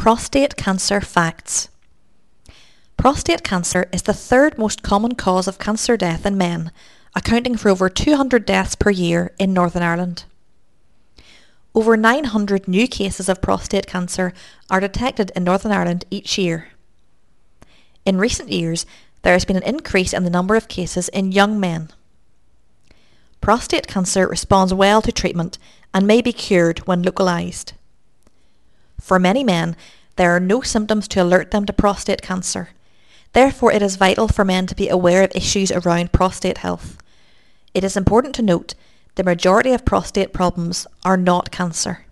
Prostate cancer facts. Prostate cancer is the third most common cause of cancer death in men, accounting for over 200 deaths per year in Northern Ireland. Over 900 new cases of prostate cancer are detected in Northern Ireland each year. In recent years, there has been an increase in the number of cases in young men. Prostate cancer responds well to treatment and may be cured when localised. For many men, there are no symptoms to alert them to prostate cancer. Therefore, it is vital for men to be aware of issues around prostate health. It is important to note the majority of prostate problems are not cancer.